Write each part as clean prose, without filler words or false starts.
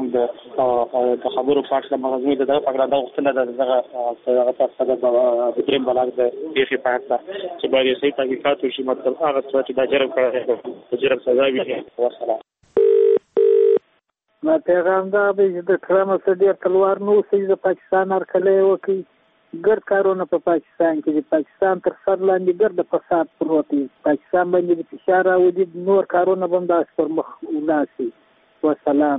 زموږ د خبرو په اړه زموږ دغه په اړه د غوښتنه دغه تاسو د دریم بلاغ د پیښې په اړه چې باید صحیح تحقیقات وشي، مطلب هغه څه چې دا جرم کړی دی جرم سزا وي. والسلام. ما پیغام دا دی چې د ټرمپ سره ډېر تلوار نه اوسئ، د پاکستان هرکلی وکړي. ګرد کارونه په پاکستان کې دي، پاکستان تر سر لاندې ګرد فساد پروت دی، پاکستان باندې د فشار راوړي، نور کارونه به هم داسې پر مخ ولاړ شي. والسلام.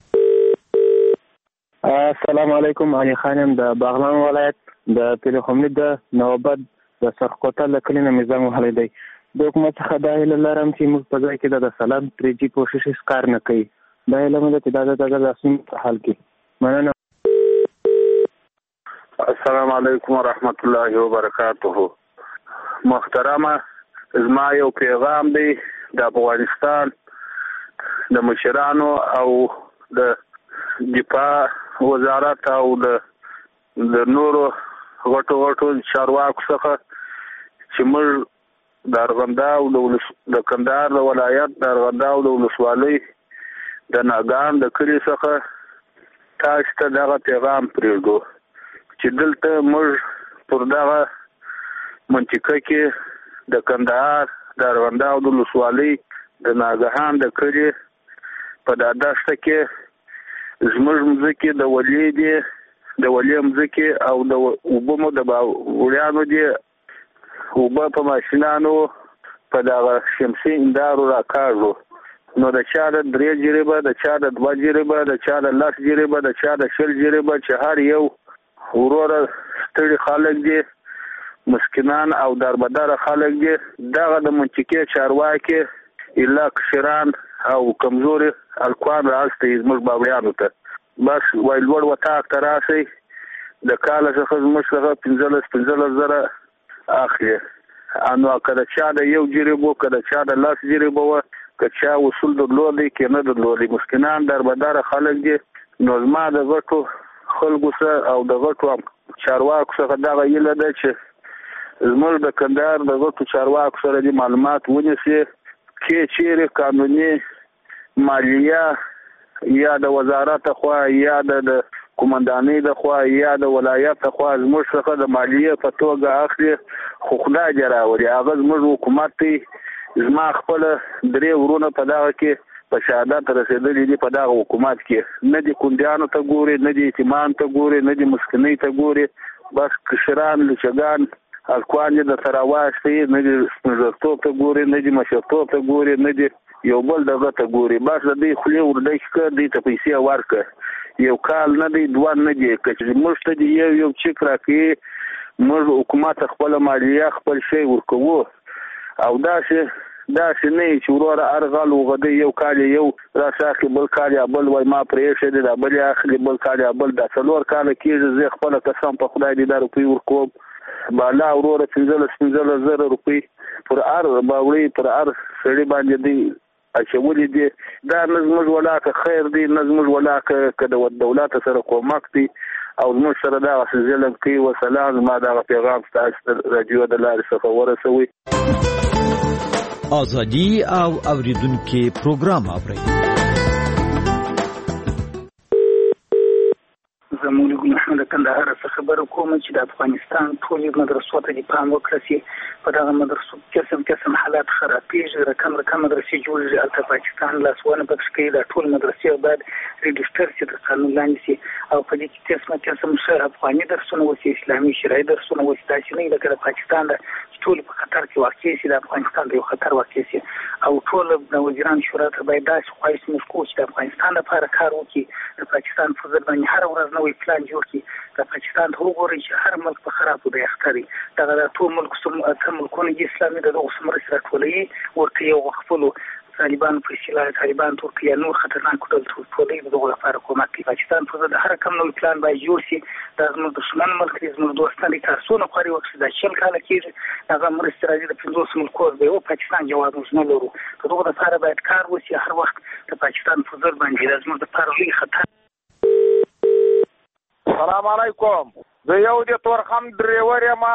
السلام علیکم. علي خان یم د باغلان ولایت د پیرخملي د نوبت د سرخوته له کلي نه مې زنګ وهلی دی. د حکومت څخه دا هیله لرم چې موږ په ځای کې د سلام 3G کوشش هېڅ کار نه کوي. دا هیله مې ده چې دا د ستونزو په حل کړي. مننه. السلام علیکم ورحمت الله وبرکاته. محترمه، زما یو پیغام دی د افغانستان د مشرانو او د دفاع وزارت او د نورو غټو چارواکو څخه چې موږ د ارغنداو د کندهار د ولایت د ارغنداو د ولسوالۍ د ناګان د کلي څخه تاسو ته دغه پیغام پرېږدو چې دلته موږ پر دغه منطقه کې د کندهار د ارغنداو د ولسوالۍ د ناګهان د کلي په دښته کې زموږ مځکې د ولې دي، د ولې مځکې او د اوبه مو د وړیانو دي، اوبه په ماشینانو په دغه شمسي اندارو راکاږو. نو د چا د 3 جریبه، د چا د 2 جریبه، د چا د 10 جریبه، د چا د 20 جریبه، چې هر یو وروره ستړي خلک دي، مسکینان او دربدره خلک دي. دغه د منطقې چارواکي الا کشران او کمزوري الکوان راستي زموږ باوریانو ته بس وای لوړ وطاق ته راشي، د کال څخه زموږ څخه 15,000 اخلي. انو کله چا د 1 جریبو، کله چا د 10 جریبو، که چا وصول درلودي کې نه درلودي، مسکینان دربدره خلک دي. نو زما د غټو خلکو سره او د غټو چارواکو څخه دغه هیله ده چې زموږ د کندهار د غټو چارواکو سره د معلومات ونیسي کې چیرې قانوني مالیه یا د وزارت خوا یا د قومندانۍ د خوا یا د ولایت خوا زموږ څخه د مالیه په توګه اخلي. خو خدای دې راوړي هغه زموږ حکومت دی. زما خپل 3 ورونه په دغه کې په شهادت رسېدلي دي، په دغه حکومت کې نه دي کونډیانو ته ګوري، نه دي یتیمان ته ګوري، نه دي مسکینۍ ته ګوري، بس کشران لچګان الکوان دې د تراواشتي، نه دي مشرتوب ته ګوري، نه دي مشرتوب ته ګوري، نه دي یو بل دغه ته ګوري. بس د دې خولې وردی کې دې ته پیسې ورکړه، یو کال نه دی، 2 نه دی، چې موږ ته دی یو چیک راکړي، موږ حکومت خپل مالیه خپل شی ورکوو. او داسې نه چې وروره ارغل وغدي یو کال یو راشاخي، بل کال بل وای ما پرېښه دي، دا بل اخلي، بل کال بل، دا 4 کال کېږي. زه خپل قسم په خدای دې دا روپۍ ورکوم، بالا وروره 15,000 روپۍ پر باوري پر سړي باندې دی اچولې دي. دا نظم ولاکه خیر دی، نظم ولاکه کده دولت سره کومک دی او موږ سره دا ځلم کوي. وسلام. ما دا پیغام تاسو رادیو د لارې څخه ورسوي. ازادي او اوریدونکو پروګرام اوري. زموږ محمد کندهار څخه خبر کوم چې د افغانستان ټول مدرسو ته د پام وکړي. په دغه مدرسو قسم حالات خرابېږي، رقم مدرسې جوړېږي، البته پاکستان لاسونه پکې کوي. دا ټول مدرسې باید ریجستر شي، د قانون لاندې شي، او په دې کې قسم افغاني درسونه وشي، اسلامي شرعي درسونه وشي. دا چې نه لکه د پاکستان ټول په خطر کې واقع شي، د افغانستان د یو خطر واقع شي. او ټول د وزیران شورا ته باید داسې خواهش موږ کوو چې د افغانستان لپاره کار وکړي، د پاکستان په ضد باندې هر ورځ نوی پلان جوړ کړي. د پاکستان ته وګورئ چې هر ملک په خرابو دی اخته دی. دغه ټول ملکونه اسلامي د دغو مرستې راټولوي، ورته یو خپلو طالبان په اصطلاح طالبان ترکیه نور خطرناک ټولې دغه لپاره کومک کوي. پاکستان په ضد هر کوم نوی پلان باید جوړ شي. دا زموږ دښمن ملک دی، زموږ دوستان دي، تاسو نه خواري وکړي. دا 40 کاله کېږي هغه مرستې راځي د 50 ملکو دی او پاکستان جواب نه لرو. دغه لپاره باید کار وشي. هر وخت د پاکستان په ضد باندې زموږ لپاره لوی خطر. السلام علیکم. زه یو د تورخم ډریور یم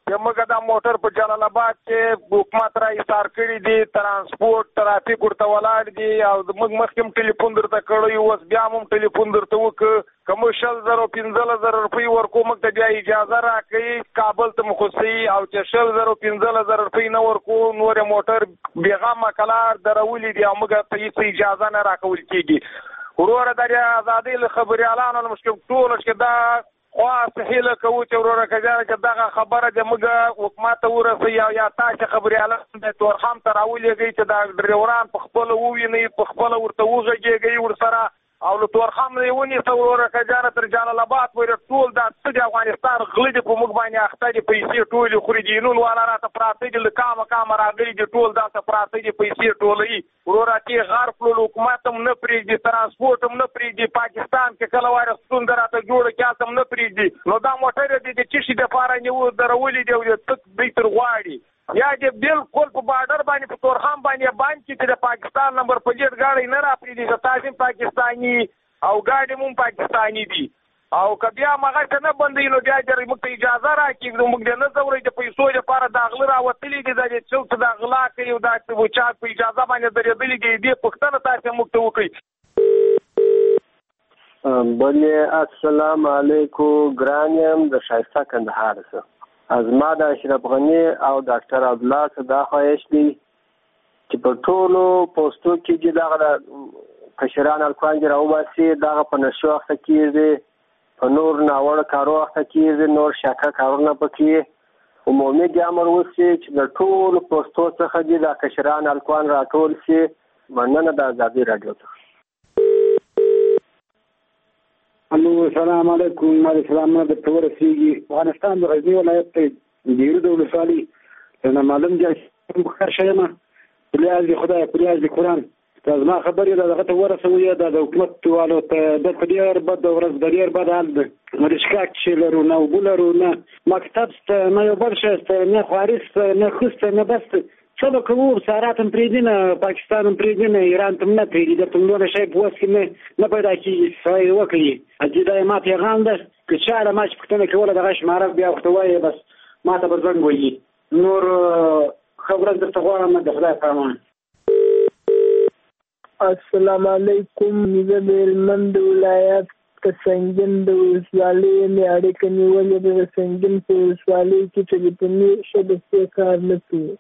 چې موږ دا موټر په جلال آباد کې حکومت را ایثار کړي دي، ترانسپورت ټرافیک ورته ولاړ دي او موږ مخکې هم ټلیفون درته کړی، اوس بیا هم ټلیفون درته وکړ، که موږ 100,000 15,000 روپۍ ورکو موږ ته بیا اجازه راکوي کابل ته مخصوصي، او چې 100,000 15,000 روپۍ نه ورکو نور موټر بېغمه کلار درولي دي او موږ ته هېڅ اجازه نه راکول کېږي. وروره د ازادۍ له خبریالانو له مشکل ټوله چې دا خواست هیله کوو چې وروره که جانه چې دغه خبره د موږ حکومت ته ورسوي او یا تاسې خبریالان د تورخم ته راولېږئ چې دا ډریوران په خپله ووینئ، په خپله ورته وغږېږئ ورسره او له تورخم نه یې ونیسه وروره که جانه تر جلال آباد پورې ټول دا څه د افغانستان غله دي په موږ باندې اخته دي، پیسې ټولې خوري، جینون والا راته پراته دي، له کامه راغلي دي، ټول دلته پراته دي، پیسې ټولوي. وروره چې غر کړلو حکومت هم نه پرېږدي، ترانسپورټ هم نه پرېږدي، پاکستان کې کله وایره ستونزه راته جوړه کړي هلته هم نه پرېږدي. نو دا موټر یې د څه شي دپاره نیو درولي دي او د تک دوی تر غواړي، یا دې بالکل په بارډر باندې په تورخم باندې باندې چې د پاکستان نمبر پلیټ ګاډی نه راپرېږدي چې تاسې هم پاکستاني او ګاډي هم پاکستاني دي، او که بیا مغه نه بندوي نو بیا دې موږ ته اجازه راکړي، موږ دې نه ځوروي د پیسو لپاره دا غله راوتلي دي، دا چې څوک دا غلا کوي او دا چا په اجازه باندې درېدلي دي، دې پوښتنه تاسې موږ ته وکړئ. بله السلام علیکم، ګران یم د ښایسته کندهار څخه. از ما د اشرف غني او ډاکټر عبدالله څخه دا خواهش دی چې په ټولو پوسټو کې چې دغه کشران الکوان دې راوباسي، دغه په نشو اخته کېږي، په نور ناوړه کارو اخته کېږي، نور شاکه کارونه پکې عمومي دې امر وشي چې د ټولو پوسټو څخه دې دا کشران الکوان راټول شي. مننه د ازادي راډیو څخه. السلام علیکم. مالک سلامونه درته ورسېږي. افغانستان د غزني ولایت ته ډېرو د ولسوالۍ نه معلوم دی ښکار شوی یم، پلیاز د خدای پلیاز د قرآن دا زما خبرې ده دغه ته ورسوي، دا د حکومت والو ته دلته ډېر بد ورځ ده، ډېر بد حال ده، نه رشکاک چې لرو، نه اوبه لرو، نه مکتب شته، نه یو بل شی شته، نه خواري شته، نه ښه شته، نه بس شته. څه به کوو؟ سارات هم پرېږدي نه، پاکستان هم پرېږدي نه، ایران ته هم نه پرېږدي، درته هم نور شی په وس کې نه پیدا کېږي. سړی وکړي اجي دا ما پیغام ده که چا له ما چې پوښتنه کوله دغه شماره بیا ورته وایي بس ما ته به زنګ وهي. نور ښه ورځ درته غواړم د خدای په امان. السلام علیکم. زه د هلمند ولایت د سنګین د ولسوالۍ مې اړیکه نیولې ده، د سنګین په ولسوالۍ کې ټلیفوني شبکې کار نه کوي.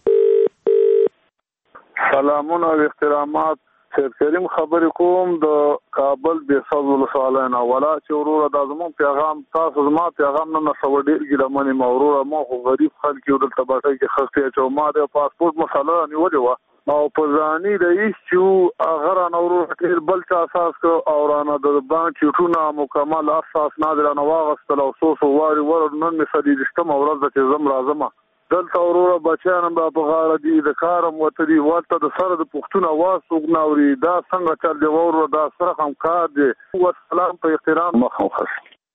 سلامونه او احترامات. سید کریم خبرې کوم د کابل بیساز ولسوالۍ نه. ولا چې وروره دا زموږ پیغام تاسو زما پیغام نه نشوه ډېر ګیله منې ما وروره، ما خو غریب خلک یو دلته باټۍ کې خستې اچوم، ما د پاسپورټ مسله نیولې وه او په ځاني رئیس چې هغه رانه وروره ډېر بل چا اساس کړ او رانه د بانک چیټونه مکمل اساس نه دې رانه واغېستل او څو څو وارې ور نن مې څلېرویشتمه ورځ ده چې زم راځمه دلته وروره بچیان هم په غاړه دي، د کار هم ورته دي، ورته د سره د پوښتنه اواز څوک نه اوري، دا څنګه چل دی وروره، دا سره هم کار دی. والسلام په احترام مخ وخښ.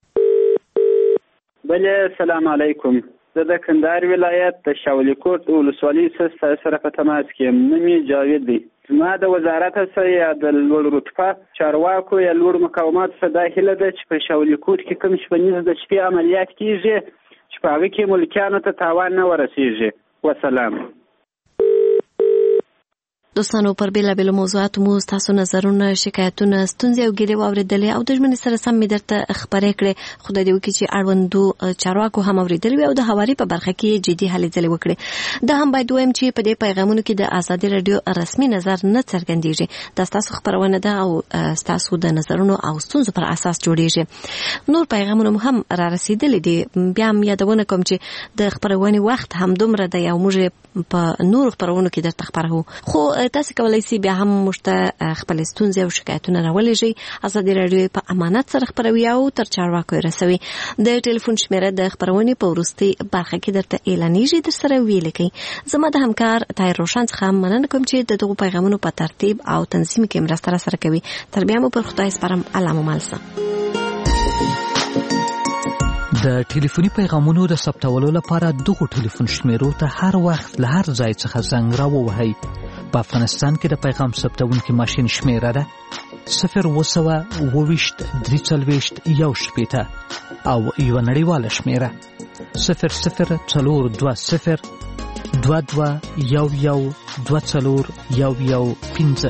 بله سلام علیکم. زه د کندهار ولایت د شاولي کوټ ولسوالۍ سره په تماس کې یم. نوم یې جاوید دی. زما د وزارت څخه یا د لوړ رتبه چارواکو یا لوړ مقاماتو څخه دا هیله ده چې په شاولي کوټ کې کوم شپنیز د شپې عملیات کېږي چې په هغه کې ملکیانو ته تاوان نه ورسېږي. وسلام. دوستانو پر بیلابیلو موضوعاتو مو ستاسو نظرونه، شکایتونه، ستونزې او ګیلې واورېدلې او د ژمنې سره سم مې درته خپرې کړې. خدای دې وکړي چې اړوندو چارواکو هم اورېدلې وي او د هواري په برخه کې جدي هلې ځلې وکړي. دا هم باید ووایم چې په دې پیغامونو کې د ازادي راډیو رسمي نظر نه څرګندېږي، دا ستاسو خپرونه ده او ستاسو د نظرونو او ستونزو پر اساس جوړېږي. نور پیغامونه هم را رسېدلي دي. بیا هم یادونه کوم چې د خپرونې وخت همدومره دی او موږ په نورو خپرونو کې درته خپروو، خو تاسو کولای شئ بیا هم موږ ته خپل ستونزې او شکایتونه راولېږئ. ازادي راډیو په امانت سره خپروي او تر چارواکو رسوي. د ټلیفون شمیره د خپرونې په وروستۍ برخه کې درته اعلانېږي، در سره ویلې کوي. زما د همکار طاهر روشن څخه مننه کوم چې د دغو پیغامونو په ترتیب او تنظیم کې مرسته راسره کوي. تر بیا مو پر خدای سپارم. الله مو مل شه. د ټلیفوني پیغامونو د ثبتولو لپاره دغو ټلیفون شمیرو ته هر وخت له هر ځای څخه زنګ راووهئ. په افغانستان کې د پیغام ثبتونکي ماشین شمیره ده 0202341 او یو نړیواله شمیره 002022112415.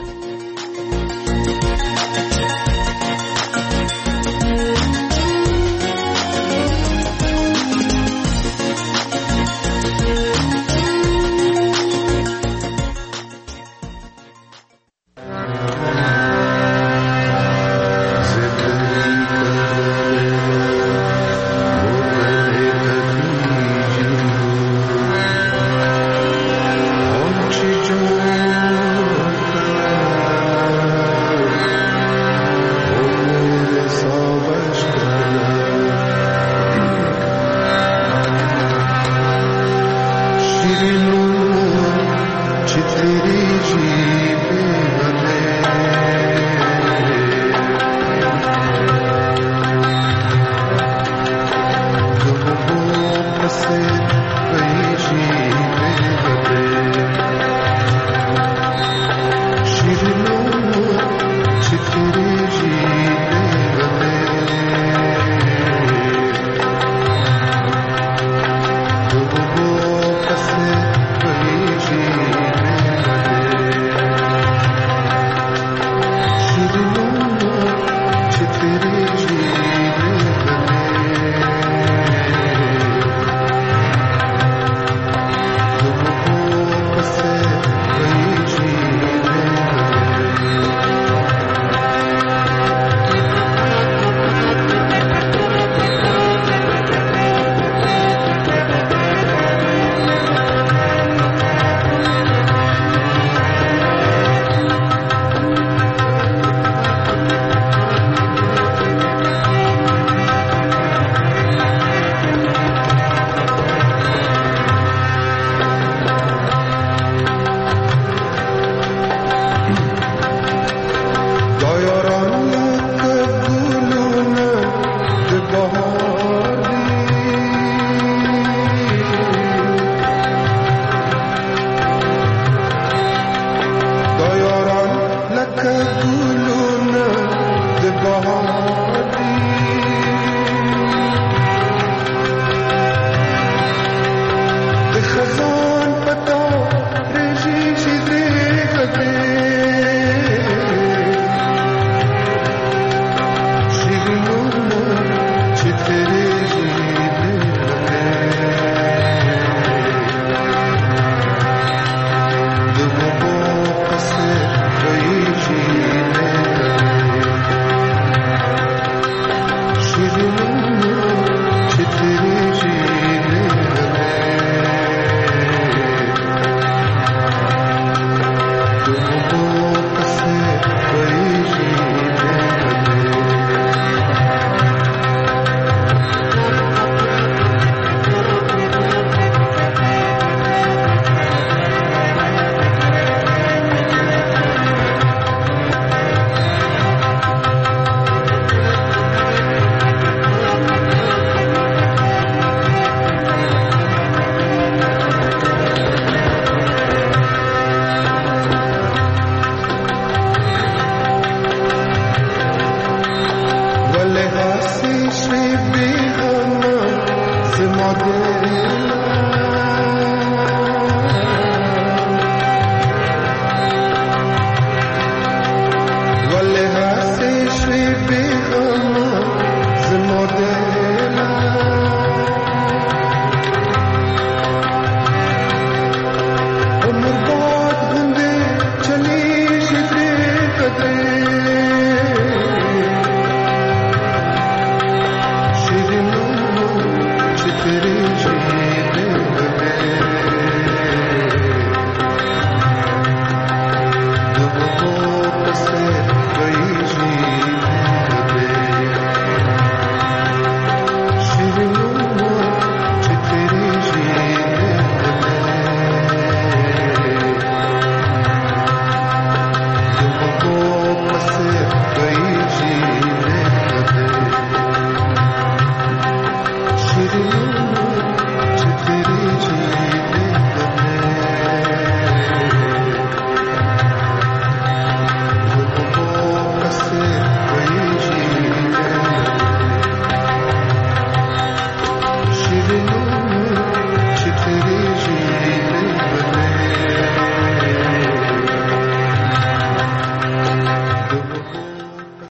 Guluna de bahar